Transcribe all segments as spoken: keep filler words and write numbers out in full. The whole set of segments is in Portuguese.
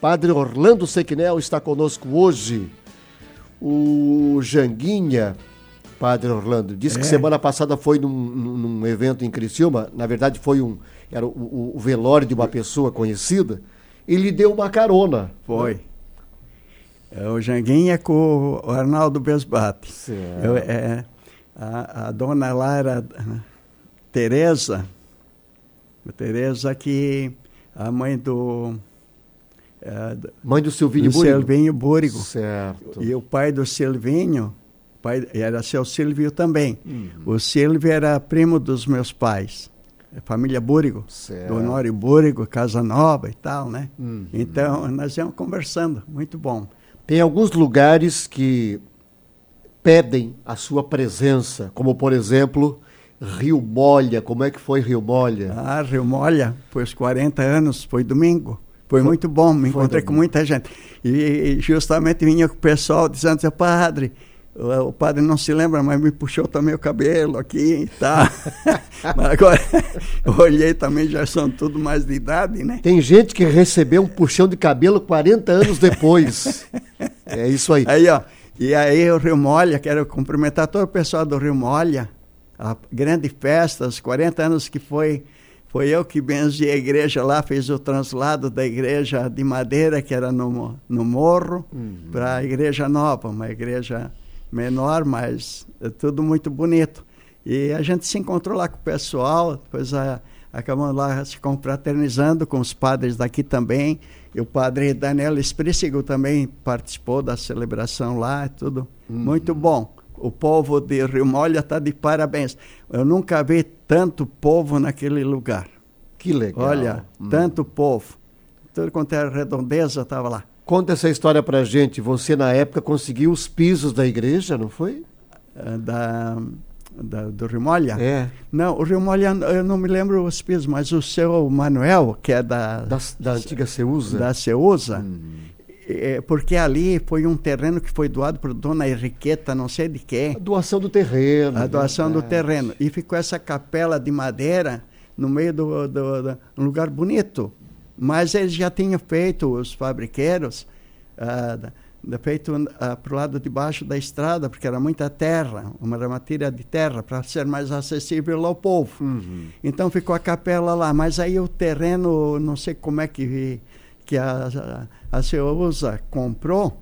Padre Orlando Sequinel está conosco hoje. O Janguinha, Padre Orlando, disse é. que semana passada foi num, num evento em Criciúma, na verdade foi um, era o, o velório de uma pessoa conhecida, e lhe deu uma carona. Foi. É, o Janguinha com o Arnaldo Besbate. Eu, é, a, a dona lá era Tereza, Tereza que a mãe do... É, mãe do Silvinho do Búrigo? Silvinho Búrigo. Certo. E o pai do Silvinho, pai, era seu Silvio também. Uhum. O Silvio era primo dos meus pais. Família Búrigo. Certo. Do Honório Búrigo, Casa Nova e tal, né? Uhum. Então, nós íamos conversando. Muito bom. Tem alguns lugares que pedem a sua presença, como, por exemplo, Rio Molha. Como é que foi Rio Molha? Ah, Rio Molha, foi os quarenta anos, foi domingo. Foi muito bom, me encontrei com muita gente. E, e justamente vinha com o pessoal dizendo assim, padre, o, o padre não se lembra, mas me puxou também o cabelo aqui e tal. Mas agora, eu olhei também, já são tudo mais de idade, né? Tem gente que recebeu um puxão de cabelo quarenta anos depois. É isso aí. Aí, ó, e aí o Rio Molha, quero cumprimentar todo o pessoal do Rio Molha, a grande festa, os quarenta anos que foi... Foi eu que benzi a igreja lá, fiz o translado da igreja de madeira, que era no, no morro, uhum. para a igreja nova, uma igreja menor, mas é tudo muito bonito. E a gente se encontrou lá com o pessoal, depois a, acabamos lá se confraternizando com os padres daqui também, e o padre Daniel Esprícigo também participou da celebração lá, tudo uhum. muito bom. O povo de Rio Molha está de parabéns. Eu nunca vi tanto povo naquele lugar. Que legal. Olha, hum. tanto povo. Tudo quanto era redondeza estava lá. Conta essa história pra gente. Você, na época, conseguiu os pisos da igreja, não foi? Da, da, do Rio Molha? É. Não, o Rio Molha, eu não me lembro os pisos, mas o seu Manuel, que é da... Da, da antiga Ceusa? Da Ceusa. Hum. É, porque ali foi um terreno que foi doado por Dona Henriqueta, não sei de quem. A doação do terreno. A doação verdade. do terreno. E ficou essa capela de madeira no meio do, do, do um lugar bonito. Mas eles já tinham feito, os fabriqueiros, uh, feito uh, para o lado de baixo da estrada, porque era muita terra, uma matéria de terra, para ser mais acessível ao povo. Uhum. Então ficou a capela lá. Mas aí o terreno, não sei como é que... que a, a, a Ceusa comprou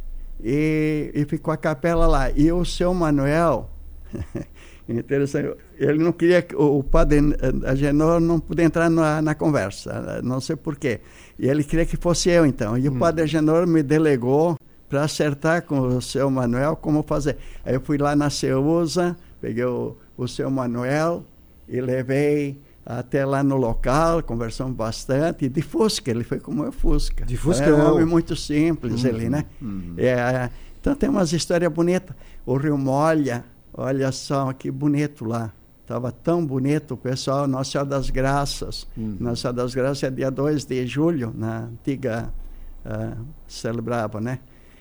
e, e ficou a capela lá. E o seu Manuel, interessante, ele não queria que o, o padre Agenor não podia entrar na, na conversa, não sei porquê. E ele queria que fosse eu, então. E hum. o padre Agenor me delegou para acertar com o seu Manuel como fazer. Aí eu fui lá na Ceusa, peguei o, o seu Manuel e levei até lá no local, conversamos bastante, e de Fusca, ele foi como eu Fusca. De Fusca é um não. homem muito simples, uhum, ele, né? Uhum. É, então tem umas histórias bonitas. O Rio Molha, olha só que bonito lá. Estava tão bonito o pessoal, Nossa Senhora das Graças. Uhum. Nossa Senhora das Graças é dia dois de julho, na antiga, uh, celebrava, né?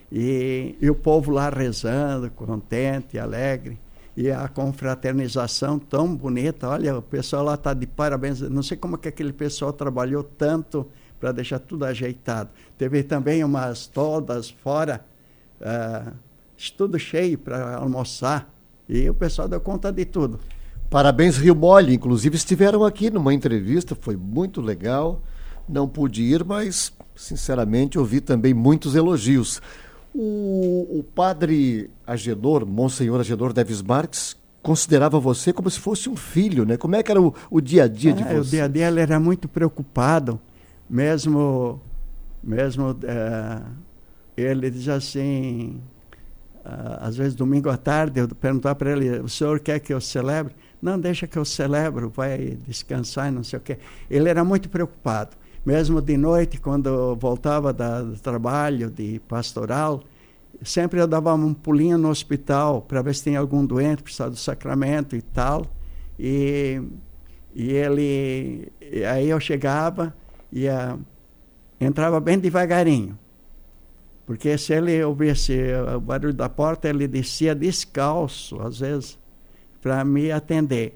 E, e o povo lá rezando, contente, alegre. E a confraternização tão bonita, olha, o pessoal lá está de parabéns. Não sei como que aquele pessoal trabalhou tanto para deixar tudo ajeitado. Teve também umas todas fora, uh, tudo cheio para almoçar. E o pessoal deu conta de tudo. Parabéns, Rio Molha. Inclusive estiveram aqui numa entrevista, foi muito legal. Não pude ir, mas, sinceramente, ouvi também muitos elogios. O, o padre Agenor, Monsenhor Agenor Neves Marques, considerava você como se fosse um filho, né? Como é que era o, o dia a dia de ah, você? O dia a dia ele era muito preocupado, mesmo, mesmo uh, ele diz assim, uh, às vezes domingo à tarde, eu perguntava para ele, o senhor quer que eu celebre? Não, deixa que eu celebro, vai descansar e não sei o quê. Ele era muito preocupado. Mesmo de noite, quando eu voltava da, do trabalho, de pastoral, sempre eu dava um pulinho no hospital para ver se tem algum doente, precisava do sacramento e tal. E, e ele, e aí eu chegava e uh, entrava bem devagarinho. Porque se ele ouvisse o barulho da porta, ele descia descalço, às vezes, para me atender.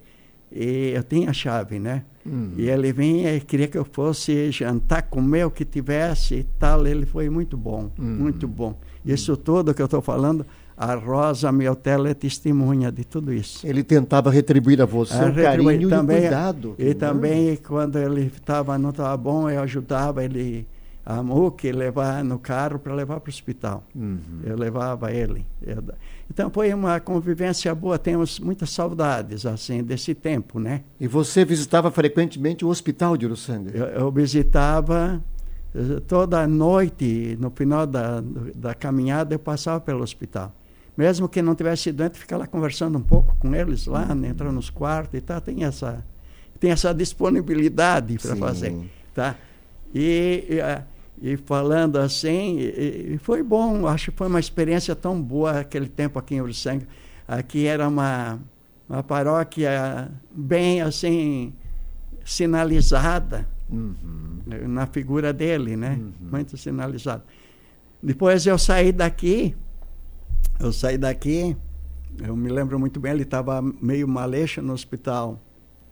e eu tinha a chave, né? Uhum. E ele vinha e queria que eu fosse jantar, comer o que tivesse e tal. Ele foi muito bom, uhum. muito bom. Isso tudo que eu estou falando, a Rosa Miotello é testemunha de tudo isso. Ele tentava retribuir a você o carinho também, e o cuidado. E também, quando ele estava não estava bom, eu ajudava ele, a Muque, levar no carro para levar para o hospital. Uhum. Eu levava ele. Eu, então, foi uma convivência boa. Temos muitas saudades, assim, desse tempo, né? E você visitava frequentemente o hospital de Uruçanga? Eu, eu visitava toda noite, no final da, da caminhada, eu passava pelo hospital. Mesmo que não tivesse doente, ficar lá conversando um pouco com eles lá, uhum. entrar nos quartos e tal, tem essa, tem essa disponibilidade para fazer, tá? E, e, e falando assim, e, e foi bom, acho que foi uma experiência tão boa aquele tempo aqui em Uruçanga. Aqui era uma, uma paróquia bem assim, sinalizada, uhum. na figura dele, né? Uhum. Muito sinalizada. Depois eu saí daqui, Eu saí daqui, eu me lembro muito bem, ele estava meio maleixo no hospital.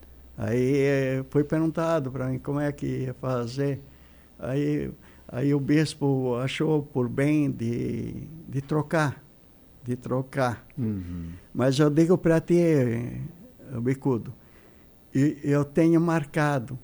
Aí foi perguntado para mim como é que ia fazer. Aí, aí o bispo achou por bem de, de trocar, de trocar. Uhum. Mas eu digo para ti, Bicudo, eu tenho marcado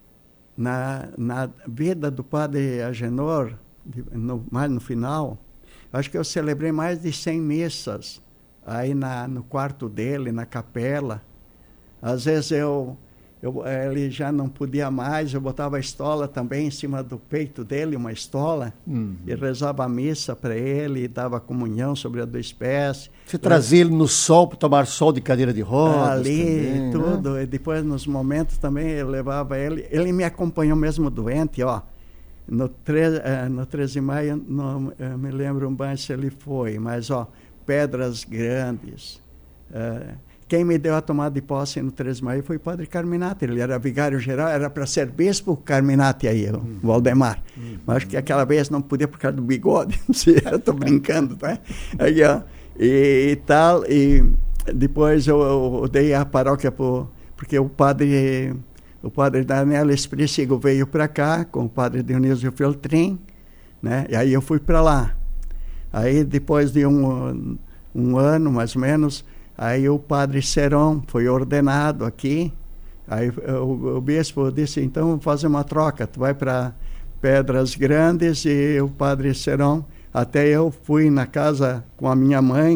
na, na vida do padre Agenor, no, mais no final, acho que eu celebrei mais de cem missas aí na, no quarto dele, na capela. Às vezes eu, eu, ele já não podia mais, eu botava a estola também em cima do peito dele, uma estola, uhum. e rezava a missa para ele, dava comunhão sobre a dois pés. Você trazia ele no sol para tomar sol de cadeira de rodas? Ali, também, tudo. Né? E depois, nos momentos também, eu levava ele. Ele me acompanhou mesmo doente, ó. No, tre, uh, no treze de maio, não uh, me lembro bem se ele foi, mas, ó, Pedras Grandes. Uh, quem me deu a tomada de posse no treze de maio foi o padre Carminati. Ele era vigário-geral, era para ser bispo Carminati aí, o uhum. Valdemar. Uhum. Mas acho que aquela vez não podia por causa do bigode. Não sei, eu estou brincando, tá? Aí, ó, e, e tal, e depois eu, eu dei a paróquia, pro, porque o padre... O padre Daniel Espricigo veio para cá com o padre Dionísio Feltrin, né? E aí eu fui para lá. Aí depois de um, um ano, mais ou menos, aí o padre Serão foi ordenado aqui. Aí o, o bispo disse, então vamos fazer uma troca, tu vai para Pedras Grandes e o padre Serão. Até eu fui na casa com a minha mãe,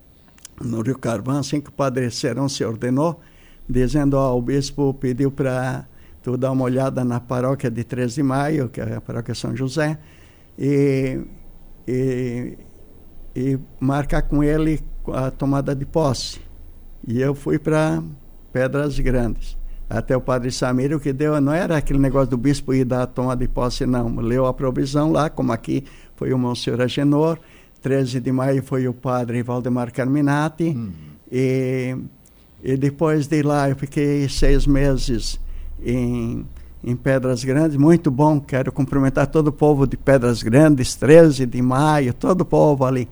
no Rio Carvão, assim que o padre Serão se ordenou, dizendo, ó, o bispo pediu para tu dar uma olhada na paróquia de treze de maio, que é a paróquia São José, e, e, e marcar com ele a tomada de posse. E eu fui para Pedras Grandes. Até o padre Samir, o que deu, não era aquele negócio do bispo ir dar a tomada de posse, não. Leu a provisão lá, como aqui foi o Monsenhor Agenor, treze de maio foi o padre Valdemar Carminati, hum. e... E depois de lá eu fiquei seis meses em, em Pedras Grandes, muito bom, quero cumprimentar todo o povo de Pedras Grandes, treze de maio, todo o povo ali.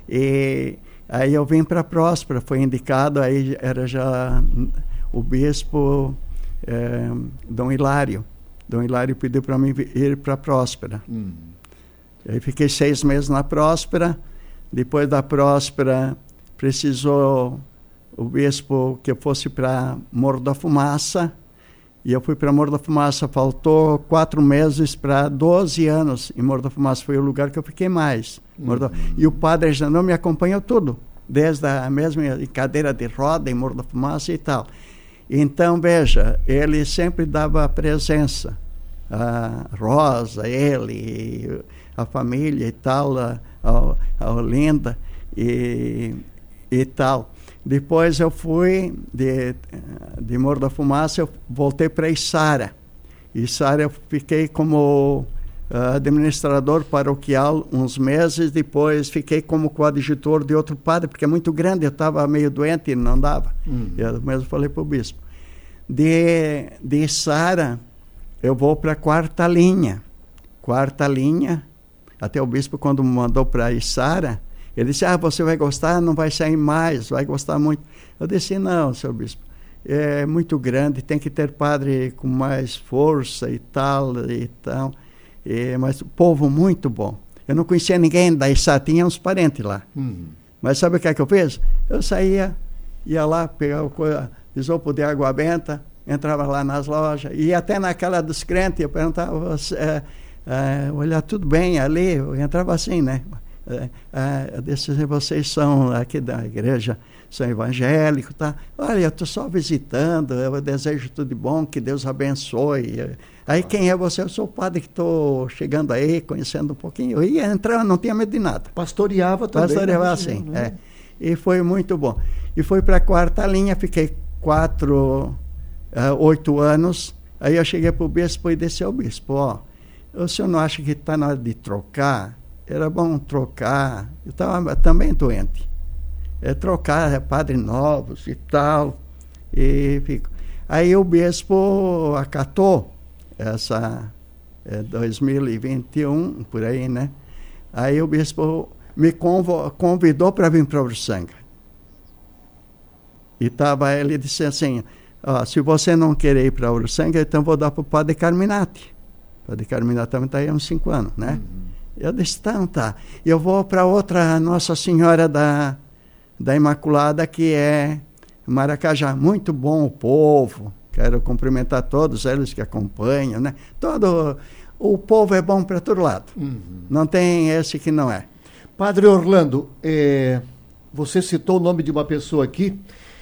E aí eu vim para Próspera, foi indicado, aí era já o bispo é, Dom Hilário. Dom Hilário pediu para mim ir para Próspera. Hum. Aí fiquei seis meses na Próspera, depois da Próspera precisou... o bispo que eu fosse para Morro da Fumaça, e eu fui para Morro da Fumaça, faltou quatro meses para doze anos em Morro da Fumaça, foi o lugar que eu fiquei mais. Uhum. Da... E o padre Janão me acompanhou tudo, desde a mesma cadeira de roda em Morro da Fumaça e tal. Então, veja, ele sempre dava presença, a Rosa, ele, a família e tal, a, a, a Olinda e, e tal. Depois eu fui de, de Morro da Fumaça, eu voltei para Içara. Içara eu fiquei como uh, administrador paroquial uns meses, depois fiquei como coadjutor de outro padre, porque é muito grande, eu estava meio doente e não dava. Hum. Eu mesmo falei para o bispo. De, de Içara eu vou para a quarta linha. Quarta linha, até o bispo quando me mandou para Içara, ele disse, ah, você vai gostar, não vai sair mais, vai gostar muito. Eu disse, não, senhor bispo, é muito grande, tem que ter padre com mais força e tal, e tal. E, mas o povo muito bom. Eu não conhecia ninguém da Içá, tinha uns parentes lá. Uhum. Mas sabe o que é que eu fiz? Eu saía, ia lá, pegava coisa, isopo de água benta, entrava lá nas lojas, e até naquela dos crentes, eu perguntava, é, é, olha, tudo bem ali? Eu entrava assim, né? É, é, desses, vocês são aqui da igreja, são evangélicos, tá? Olha, eu estou só visitando, eu desejo tudo de bom, que Deus abençoe. Aí quem é você? Eu sou o padre que estou chegando aí, conhecendo um pouquinho. Eu ia entrar, não tinha medo de nada. Pastoreava também. Pastoreava assim, né? É. E foi muito bom. E fui para a quarta linha, fiquei quatro, uh, oito anos. Aí eu cheguei para o bispo e disse ao bispo, ó, o senhor não acha que está na hora de trocar? Era bom trocar. Eu estava também doente. É, trocar é, padres novos e tal. E fico. Aí o bispo acatou essa é, dois mil e vinte e um, por aí, né? Aí o bispo me convo, convidou para vir para Uruçanga. E tava, ele disse assim, ó, se você não querer ir para Uruçanga, então vou dar para o padre Carminati. O padre Carminati também está aí há uns cinco anos, né? Uhum. Eu disse, então tá. Eu vou para outra Nossa Senhora da, da Imaculada, que é Maracajá. Muito bom o povo. Quero cumprimentar todos eles que acompanham, né? Todo, o povo é bom para todo lado. Uhum. Não tem esse que não é. Padre Orlando, é, você citou o nome de uma pessoa aqui,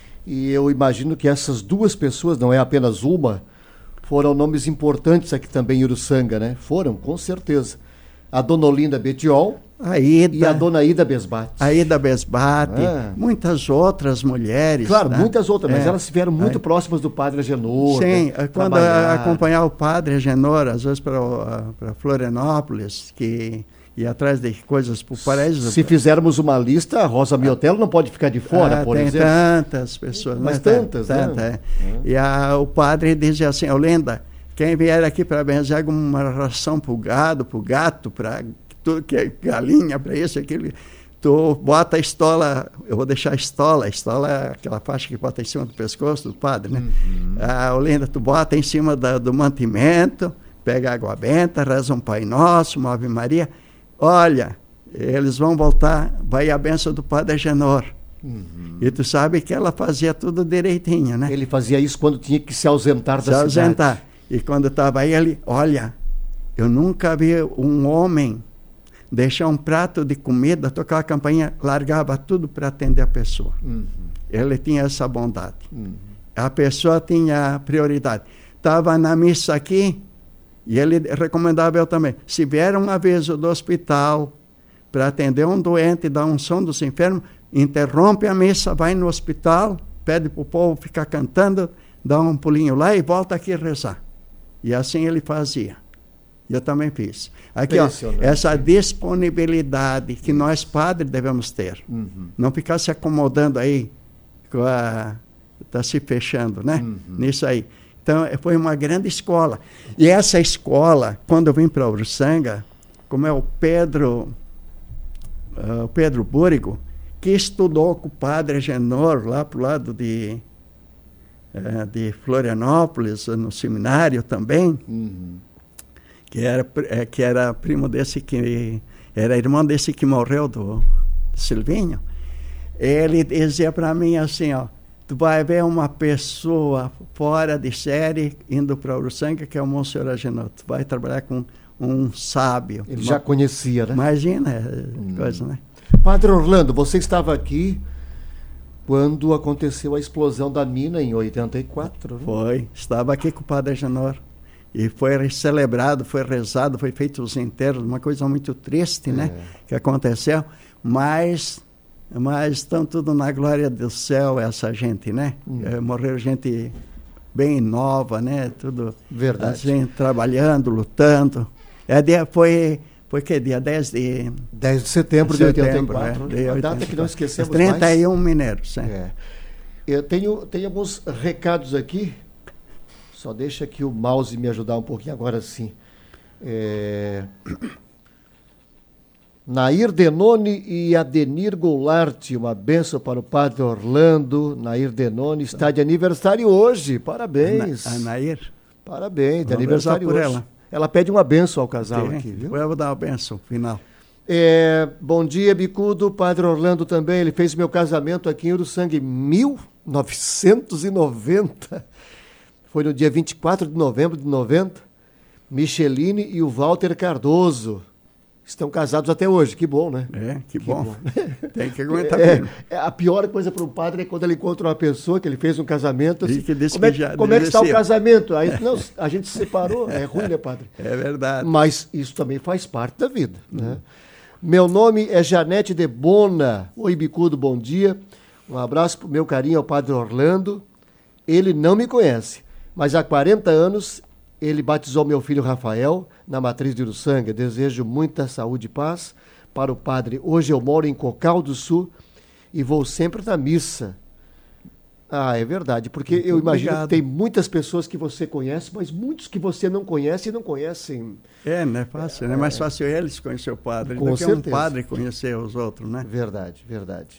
e eu imagino que essas duas pessoas, não é apenas uma, foram nomes importantes aqui também em Uruçanga, né? Foram, com certeza. A dona Olinda Betiol a Ida, e a dona Ida Besbate. A Ida Besbate, ah. muitas outras mulheres. Claro, né? muitas outras, mas é. elas estiveram muito Aí. próximas do padre Agenor. Sim, né? quando a, acompanhar o padre Agenor, às vezes para Florianópolis, que ia atrás de coisas para o paraíso. Se fizermos uma lista, a Rosa Miotello não pode ficar de fora, ah, por tem exemplo. tantas pessoas. Mas né? tantas, Tanta, né? É. E a, o padre dizia assim, Olinda, quem vier aqui para benzer uma ração para o gado, para o gato, para tudo que é galinha, para isso, aquilo, tu bota a estola, eu vou deixar a estola, a estola é aquela faixa que bota em cima do pescoço do padre, né? Uhum. Ah, Olinda, tu bota em cima da, do mantimento, pega água benta, reza um Pai Nosso, uma Ave Maria, olha, eles vão voltar, vai a bênção do padre Agenor. Uhum. E tu sabe que ela fazia tudo direitinho, né? Ele fazia isso quando tinha que se ausentar se da ausentar. cidade. E quando estava aí, ele, olha, eu nunca vi um homem deixar um prato de comida, tocar a campainha, largava tudo para atender a pessoa. Uhum. Ele tinha essa bondade. Uhum. A pessoa tinha prioridade. Estava na missa aqui, e ele recomendava eu também, se vier um aviso do hospital para atender um doente, dar unção dos enfermos, interrompe a missa, vai no hospital, pede para o povo ficar cantando, dá um pulinho lá e volta aqui rezar. E assim ele fazia. Eu também fiz. Aqui, ó, essa disponibilidade que nós padres devemos ter. Uhum. Não ficar se acomodando aí, está se fechando, né? Uhum. Nisso aí. Então, foi uma grande escola. E essa escola, quando eu vim para Uruçanga, como é o Pedro, uh, o Pedro Búrigo, que estudou com o padre Agenor, lá para o lado de, uh, de Florianópolis, no seminário também, uhum. que, era, que era primo desse que... Era irmão desse que morreu, do, do Silvinho. Ele dizia para mim assim, ó, tu vai ver uma pessoa fora de série indo para Uruçanga, que é o Monsenhor Agenor. Tu vai trabalhar com um sábio. Ele uma... já conhecia, né? Imagina, hum. coisa, né? Padre Orlando, você estava aqui quando aconteceu a explosão da mina em oitenta e quatro, né? Foi, estava aqui com o Padre Agenor. E foi celebrado, foi rezado, foi feito os enterros, uma coisa muito triste, é. né? Que aconteceu, mas... Mas estão tudo na glória do céu, essa gente, né? Hum. É, morreu gente bem nova, né? Tudo verdade. Assim, trabalhando, lutando. É dia, foi, foi que dia dez de... dez de setembro de, de oitenta e quatro. É, a data que não esquecemos trinta e um mais. mineiros, né? É. Eu tenho, tenho alguns recados aqui. Só deixa aqui o mouse me ajudar um pouquinho agora sim. É... Nair Denoni e Adenir Goulart, uma benção para o padre Orlando. Nair Denoni está de aniversário hoje, parabéns. A, a Nair? Parabéns, de Vamos aniversário por hoje. Ela. ela pede uma benção ao casal Tem, aqui, viu? Eu vou dar uma benção final. É, bom dia, Bicudo, padre Orlando também, ele fez meu casamento aqui em Uruçanga em mil novecentos e noventa. Foi no dia vinte e quatro de novembro de noventa. Micheline e o Walter Cardoso. Estão casados até hoje, que bom, né? É, que, que bom. bom. Tem que é, aguentar firme. É, a pior coisa para um padre é quando ele encontra uma pessoa que ele fez um casamento. Assim, que como, é, que como é que está o casamento? Aí, não, a gente se separou, é ruim, né, padre? É verdade. Mas isso também faz parte da vida, hum. né? Meu nome é Janete de Bona. Oi, Bicudo, bom dia. Um abraço para o meu carinho ao padre Orlando. Ele não me conhece, mas há quarenta anos ele batizou meu filho Rafael na matriz de Uruçanga. Desejo muita saúde e paz para o padre. Hoje eu moro em Cocal do Sul e vou sempre na missa. Ah, é verdade, porque muito eu imagino obrigado. Que tem muitas pessoas que você conhece, mas muitos que você não conhece e não conhecem. É, não é fácil, é, é mais fácil eles conhecer o padre com do que certeza. Um padre conhecer os outros, né? Verdade, verdade.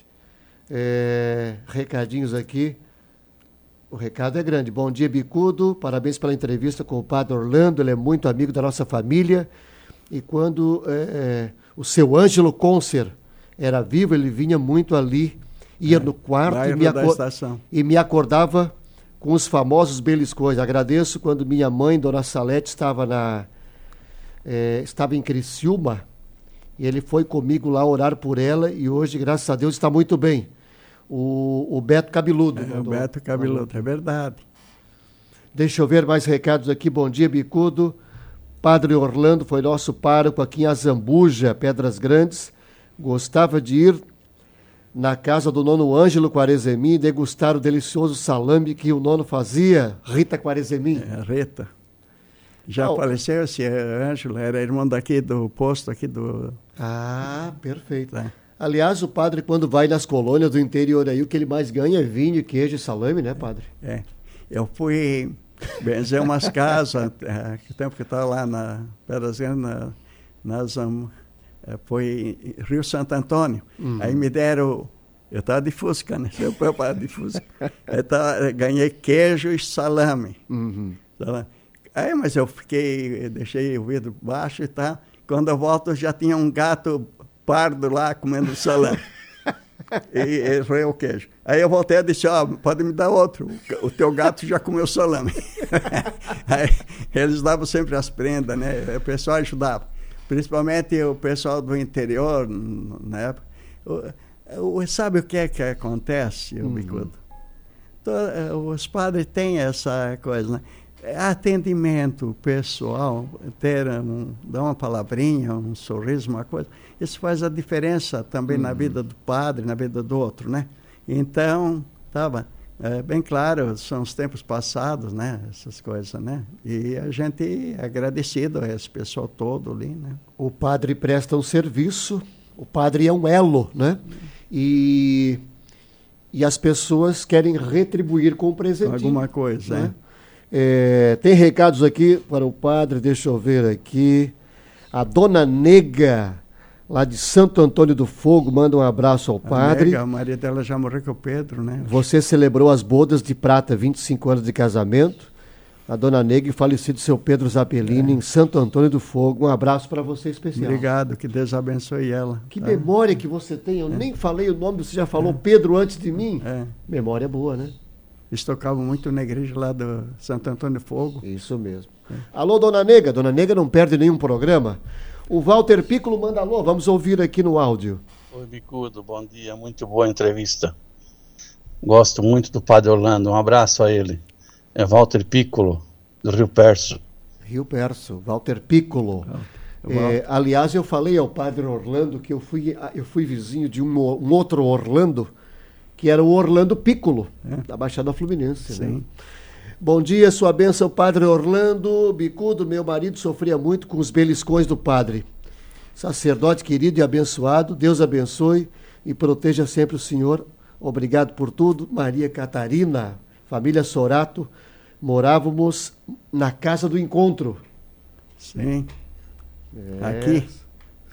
É, recadinhos aqui. O recado é grande. Bom dia, Bicudo. Parabéns pela entrevista com o padre Orlando. Ele é muito amigo da nossa família. E quando é, o seu Ângelo Concer era vivo, ele vinha muito ali, ia é, no quarto e me, acor- e me acordava com os famosos beliscões. Agradeço quando minha mãe, Dona Salete, estava, na, é, estava em Criciúma. E ele foi comigo lá orar por ela e hoje, graças a Deus, está muito bem. O, o Beto Cabeludo. É, mandou, o Beto Cabeludo, mandou. É verdade. Deixa eu ver mais recados aqui. Bom dia, Bicudo. Padre Orlando foi nosso pároco aqui em Azambuja, Pedras Grandes. Gostava de ir na casa do nono Ângelo Quaresemi e degustar o delicioso salame que o nono fazia. Rita Quaresemi. É, Rita. Já oh. faleceu esse Ângelo, era irmão daqui do posto, aqui do... Ah, perfeito. É. Aliás, o padre, quando vai nas colônias do interior aí, o que ele mais ganha é vinho, queijo e salame, né, padre? É. Eu fui benzer umas casas, é, que tempo que eu estava lá na Pedras Grandes, na, nas, um, foi em Rio Santo Antônio. Uhum. Aí me deram, eu estava de Fusca, né? Eu fui para de Fusca. Aí tava, ganhei queijo e salame. Uhum. salame. Aí, mas eu fiquei, deixei o vidro baixo e tal. Quando eu volto, já tinha um gato pardo lá comendo salame. e, e foi o queijo. Aí eu voltei e disse, ó, oh, pode me dar outro. O teu gato já comeu salame. Aí, eles davam sempre as prendas, né? O pessoal ajudava. Principalmente o pessoal do interior, na época. O, o, sabe o que é que acontece, uhum. Bicudo? Os padres têm essa coisa, né? Atendimento pessoal, ter um, dar uma palavrinha, um sorriso, uma coisa, isso faz a diferença também uhum. na vida do padre, na vida do outro, né? Então, estava é, bem claro, são os tempos passados, né? Essas coisas, né? E a gente é agradecido a esse pessoal todo ali, né? O padre presta um serviço, o padre é um elo, né? E, e as pessoas querem retribuir com um presentinho. Alguma coisa, né? né? É, tem recados aqui para o padre, deixa eu ver aqui. A dona Nega, lá de Santo Antônio do Fogo, manda um abraço ao padre. A Nega, a Maria dela já morreu com o Pedro, né? Você celebrou as bodas de prata, vinte e cinco anos de casamento. A dona Nega e falecido seu Pedro Zapelini, é. em Santo Antônio do Fogo. Um abraço para você especial. Obrigado, que Deus abençoe ela. Que tá? memória que você tem, eu é. nem falei o nome, você já falou é. Pedro antes de mim. É. Memória boa, né? Eles tocavam muito na igreja lá do Santo Antônio do Fogo. Isso mesmo. É. Alô, dona Nega. Dona Nega não perde nenhum programa. O Walter Piccolo manda alô. Vamos ouvir aqui no áudio. Oi, Bicudo. Bom dia. Muito boa entrevista. Gosto muito do padre Orlando. Um abraço a ele. É Walter Piccolo, do Rio Perso. Rio Perso. Walter Piccolo. Oh, é, aliás, eu falei ao padre Orlando que eu fui, eu fui vizinho de um, um outro Orlando, que era o Orlando Piccolo, é. da Baixada Fluminense. Sim. Né? Bom dia, sua bênção, padre Orlando. Bicudo, meu marido sofria muito com os beliscões do padre. Sacerdote querido e abençoado, Deus abençoe e proteja sempre o senhor. Obrigado por tudo. Maria Catarina, família Sorato, morávamos na Casa do Encontro. Sim. É. Aqui.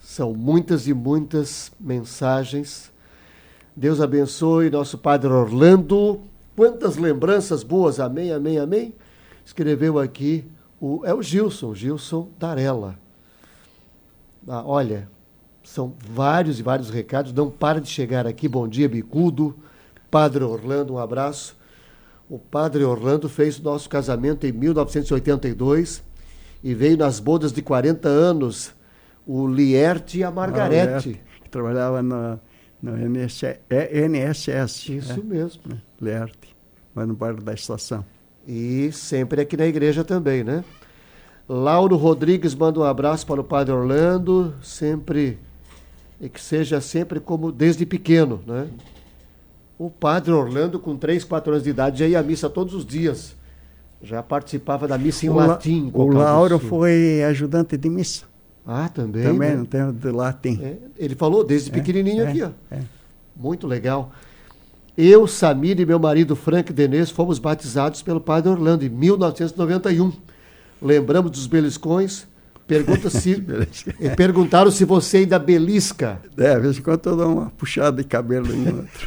São muitas e muitas mensagens. Deus abençoe nosso Padre Orlando. Quantas lembranças boas, amém, amém, amém. Escreveu aqui, o, é o Gilson, Gilson Darella. Ah, olha, são vários e vários recados, não para de chegar aqui. Bom dia, Bicudo. Padre Orlando, um abraço. O Padre Orlando fez o nosso casamento em mil novecentos e oitenta e dois e veio nas bodas de quarenta anos o Lierte e a Margarete. Ah, que trabalhava no, no N S S. Isso é, mesmo. Lierte, mas no bairro da Estação. E sempre aqui na igreja também, né? Lauro Rodrigues manda um abraço para o Padre Orlando, sempre, e que seja sempre como desde pequeno, né? O Padre Orlando, com três, quatro anos de idade, já ia à missa todos os dias. Já participava da missa em o latim. La, o Lauro foi ajudante de missa. Ah, também? Também, né? não tem de latim. É, ele falou desde é, pequenininho é, aqui, ó. É. Muito legal. Eu, Samir e meu marido Frank Denez fomos batizados pelo Padre Orlando em mil novecentos e noventa e um. Lembramos dos beliscões. Pergunta se, perguntaram se você ainda belisca. É, às vezes quando eu dou uma puxada de cabelo em outro.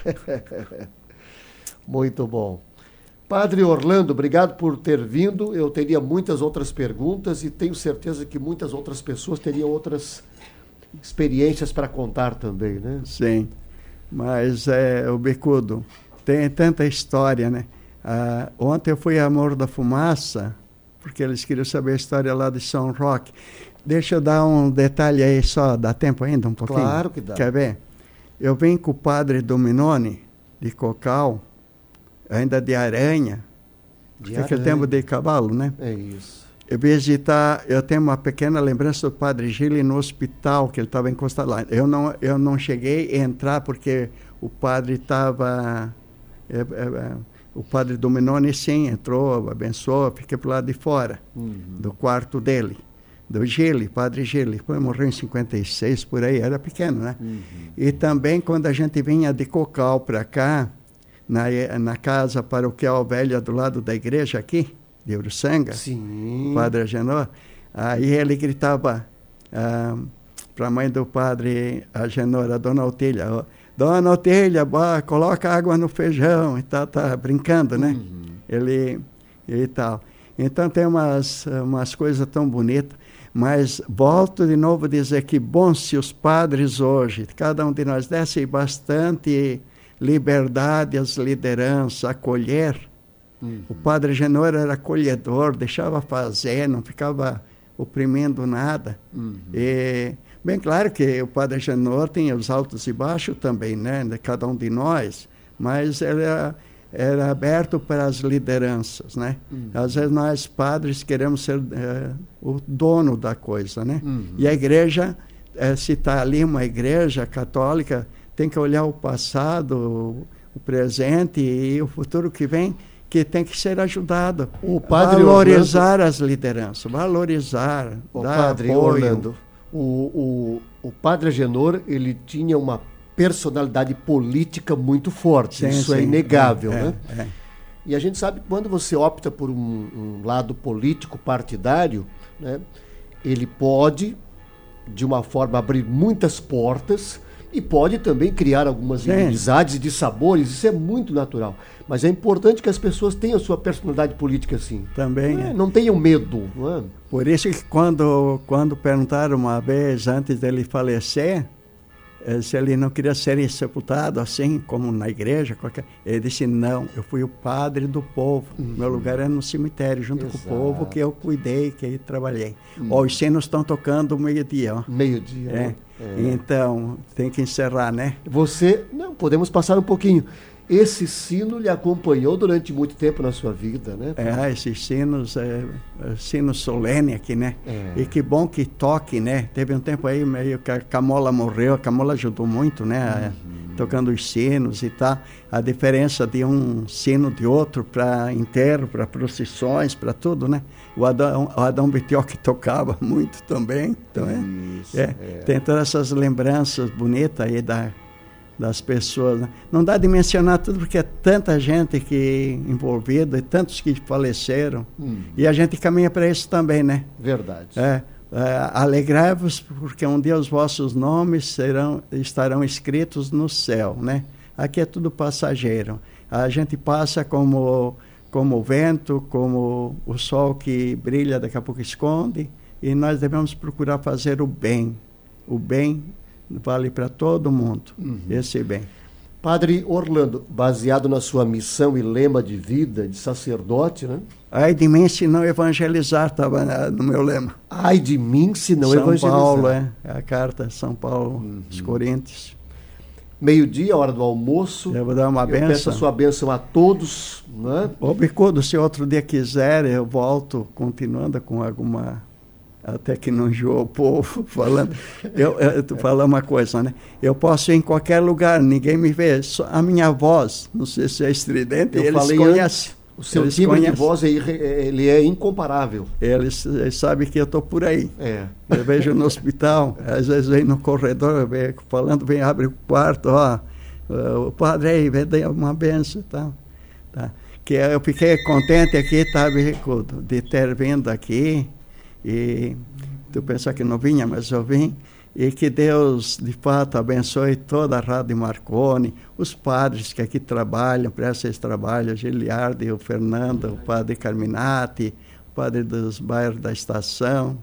Muito bom. Padre Orlando, obrigado por ter vindo. Eu teria muitas outras perguntas e tenho certeza que muitas outras pessoas teriam outras experiências para contar também, né? Sim, mas é, o Bicudo tem tanta história, né? Ah, ontem eu fui a Morro da Fumaça, porque eles queriam saber a história lá de São Roque. Deixa eu dar um detalhe aí só, dá tempo ainda um pouquinho? Claro que dá. Quer ver? Eu vim com o padre Dominoni, de Cocal, ainda de Aranha, De que é aquele Aranha. tempo de cavalo, né? É isso. Eu visitar, eu tenho uma pequena lembrança do padre Gili no hospital, que ele estava encostado lá. Eu não, eu não cheguei a entrar porque o padre estava... É, é, o padre Dominoni, sim, entrou, abençoou, fiquei para o lado de fora, Uhum. do quarto dele, do Gili, padre Gili. Depois morreu em cinquenta e seis, por aí, era pequeno, né? Uhum. E também, quando a gente vinha de Cocal para cá, na, na casa paroquial velha do lado da igreja aqui, de Uruçanga, Sim. o padre Agenor, aí ele gritava ah, para a mãe do padre Agenor, a dona Otília, ó, Dona Otília, bah, coloca água no feijão e tal, tá brincando, né? Uhum. Ele e tal. Então tem umas, umas coisas tão bonitas, mas volto de novo a dizer que bom se os padres hoje, cada um de nós desse bastante liberdade às lideranças, acolher. Uhum. O padre Genor era acolhedor, deixava fazer, não ficava oprimindo nada. Uhum. E, bem claro que o padre Genor tem os altos e baixos também, né, de cada um de nós, mas ele era, era aberto para as lideranças, né? Uhum. Às vezes nós padres queremos ser é, o dono da coisa, né? Uhum. E a igreja, é, se está ali uma igreja católica, tem que olhar o passado, o, o presente e o futuro que vem, que tem que ser ajudado. O padre valorizar Orlando, as lideranças, valorizar, o dar padre apoio. Orlando, o, o, o padre Agenor, ele tinha uma personalidade política muito forte, Sim, isso é sim, inegável, é, né? é, é. E a gente sabe que quando você opta por um, um lado político partidário, né, ele pode, de uma forma, abrir muitas portas e pode também criar algumas Sim. inimizades e dissabores, isso é muito natural. Mas é importante que as pessoas tenham sua personalidade política assim. Também Não, é, é. não tenham medo. Não é? Por isso que quando, quando perguntaram uma vez, antes dele falecer, eh, se ele não queria ser sepultado assim, como na igreja, qualquer... ele disse, não, eu fui o padre do povo. Uhum. Meu lugar é no cemitério, junto Exato. com o povo que eu cuidei, que eu trabalhei. Uhum. Ó, os sinos estão tocando meio-dia, ó. Meio-dia. É. né? É. Então, tem que encerrar, né? Você, não, podemos passar um pouquinho. Esse sino lhe acompanhou durante muito tempo na sua vida, né? É, esses sinos, é, é, sino solene aqui, né? É. E que bom que toque, né? Teve um tempo aí meio que a Camola morreu, a Camola ajudou muito, né? Uhum. Tocando os sinos e tal. A diferença de um sino de outro para enterro, para procissões, para tudo, né? O Adão, o Adão Betioque tocava muito também. Então, é, Isso, é, é. tem todas essas lembranças bonitas aí da... das pessoas, né? Não dá de mencionar tudo porque é tanta gente que envolvida e tantos que faleceram. Hum. E a gente caminha para isso também, né? Verdade. É, Uh, alegrai-vos, porque um dia os vossos nomes serão, estarão escritos no céu, né? Aqui é tudo passageiro. A gente passa como, como o vento, como o sol que brilha, daqui a pouco esconde, e nós devemos procurar fazer o bem. O bem vale para todo mundo, uhum. Esse bem. Padre Orlando, baseado na sua missão e lema de vida de sacerdote, né? Ai de mim se não evangelizar, estava no meu lema. Ai de mim se não São evangelizar. São Paulo, é, é a carta São Paulo, uhum. Os Coríntios. Meio-dia, hora do almoço. Eu vou dar uma benção. Eu peço a sua bênção a todos. Né? Ô, Bicudo, se outro dia quiser, eu volto continuando com alguma... Até que não enjoou o povo falando. Eu, eu tô falando uma coisa, né? Eu posso ir em qualquer lugar, ninguém me vê. Só a minha voz, não sei se é estridente, eu eles falei conhecem. O seu eles timbre conhecem. de voz é, ele é incomparável. Eles, eles sabem que eu estou por aí. É. Eu vejo no hospital, às vezes vem no corredor, eu vejo falando, vem, abre o quarto, ó, o padre aí, vem dar uma benção e tal. Tá. Que eu fiquei contente aqui, sabe, de ter vindo aqui. E tu pensar que não vinha, mas eu vim. E que Deus, de fato, abençoe toda a Rádio Marconi, os padres que aqui trabalham, prestam esse trabalho, o Giliardi, o Fernando, o padre Carminati, o padre dos bairros da estação.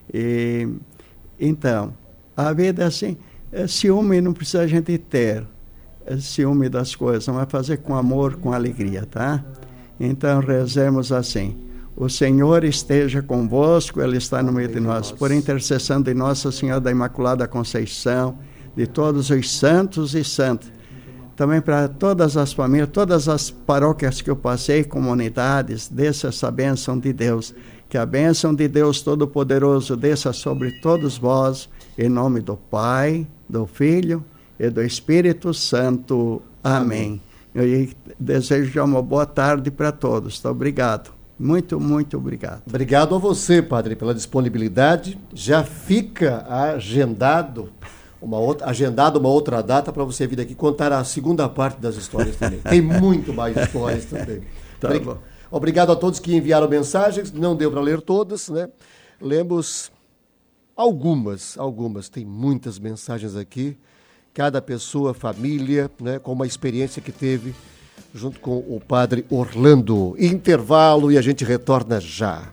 E, então, a vida é assim, é, ciúme não precisa a gente ter, é ciúme das coisas, mas fazer com amor, com alegria, tá? Então, rezemos assim. O Senhor esteja convosco, Ele está no meio de nós. Por intercessão de Nossa Senhora da Imaculada Conceição, de todos os santos e santas. Também para todas as famílias, todas as paróquias que eu passei, comunidades, desça essa bênção de Deus. Que a bênção de Deus Todo-Poderoso desça sobre todos vós, em nome do Pai, do Filho e do Espírito Santo. Amém. Eu desejo uma boa tarde para todos. Tá? Obrigado. Muito, muito obrigado. Obrigado a você, padre, pela disponibilidade. Já fica agendado uma outra, agendado uma outra data para você vir aqui contar a segunda parte das histórias também. Tem muito mais histórias também. Tá Obrig... bom. Obrigado a todos que enviaram mensagens. Não deu para ler todas, né? Lemos algumas, algumas. Tem muitas mensagens aqui. Cada pessoa, família, né, com uma experiência que teve junto com o padre Orlando. Intervalo e a gente retorna já.